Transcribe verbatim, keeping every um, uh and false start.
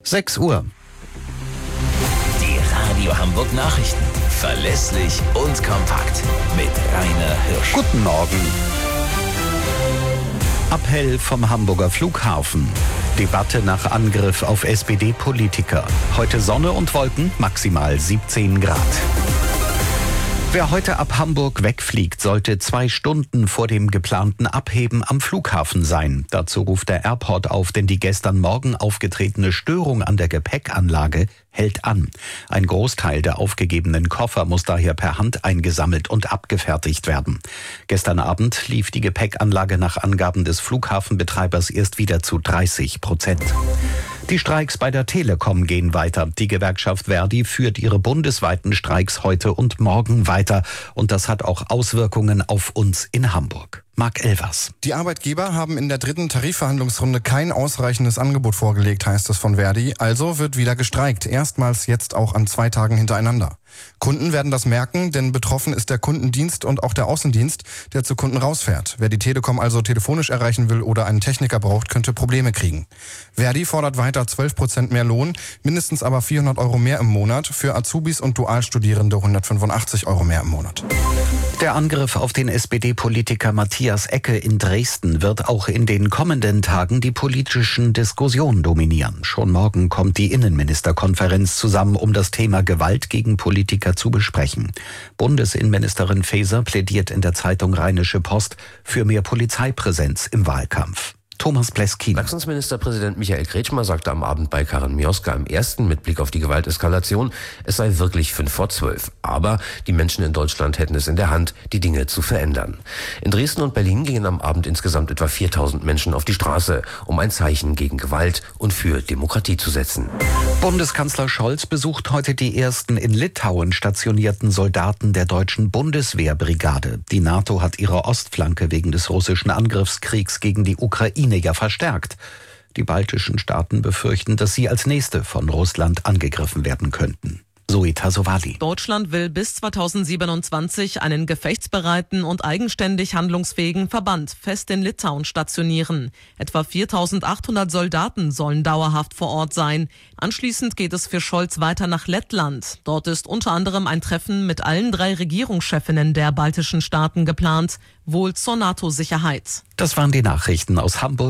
sechs Uhr. Die Radio Hamburg Nachrichten. Verlässlich und kompakt. Mit Rainer Hirsch. Guten Morgen. Appell vom Hamburger Flughafen. Debatte nach Angriff auf S P D-Politiker. Heute Sonne und Wolken, maximal siebzehn Grad. Wer heute ab Hamburg wegfliegt, sollte zwei Stunden vor dem geplanten Abheben am Flughafen sein. Dazu ruft der Airport auf, denn die gestern Morgen aufgetretene Störung an der Gepäckanlage hält an. Ein Großteil der aufgegebenen Koffer muss daher per Hand eingesammelt und abgefertigt werden. Gestern Abend lief die Gepäckanlage nach Angaben des Flughafenbetreibers erst wieder zu dreißig Prozent. Die Streiks bei der Telekom gehen weiter. Die Gewerkschaft Verdi führt ihre bundesweiten Streiks heute und morgen weiter. Und das hat auch Auswirkungen auf uns in Hamburg. Marc Elvers. Die Arbeitgeber haben in der dritten Tarifverhandlungsrunde kein ausreichendes Angebot vorgelegt, heißt es von Verdi. Also wird wieder gestreikt. Erstmals jetzt auch an zwei Tagen hintereinander. Kunden werden das merken, denn betroffen ist der Kundendienst und auch der Außendienst, der zu Kunden rausfährt. Wer die Telekom also telefonisch erreichen will oder einen Techniker braucht, könnte Probleme kriegen. Verdi fordert weiter zwölf Prozent mehr Lohn, mindestens aber vierhundert Euro mehr im Monat. Für Azubis und Dualstudierende hundertfünfundachtzig Euro mehr im Monat. Der Angriff auf den S P D-Politiker Matthias Ecke in Dresden wird auch in den kommenden Tagen die politischen Diskussionen dominieren. Schon morgen kommt die Innenministerkonferenz zusammen, um das Thema Gewalt gegen Politiker zu besprechen. Bundesinnenministerin Faeser plädiert in der Zeitung Rheinische Post für mehr Polizeipräsenz im Wahlkampf. Thomas Pleskin. Sachsens-Ministerpräsident Michael Kretschmer sagte am Abend bei Karin Mioska im ersten mit Blick auf die Gewalteskalation, es sei wirklich fünf vor zwölf. Aber die Menschen in Deutschland hätten es in der Hand, die Dinge zu verändern. In Dresden und Berlin gingen am Abend insgesamt etwa viertausend Menschen auf die Straße, um ein Zeichen gegen Gewalt und für Demokratie zu setzen. Bundeskanzler Scholz besucht heute die ersten in Litauen stationierten Soldaten der deutschen Bundeswehrbrigade. Die NATO hat ihre Ostflanke wegen des russischen Angriffskriegs gegen die Ukraine ja verstärkt. Die baltischen Staaten befürchten, dass sie als nächste von Russland angegriffen werden könnten. Zoe Tassovali. Deutschland will bis zweitausendsiebenundzwanzig einen gefechtsbereiten und eigenständig handlungsfähigen Verband fest in Litauen stationieren. Etwa viertausendachthundert Soldaten sollen dauerhaft vor Ort sein. Anschließend geht es für Scholz weiter nach Lettland. Dort ist unter anderem ein Treffen mit allen drei Regierungschefinnen der baltischen Staaten geplant, wohl zur NATO-Sicherheit. Das waren die Nachrichten aus Hamburg.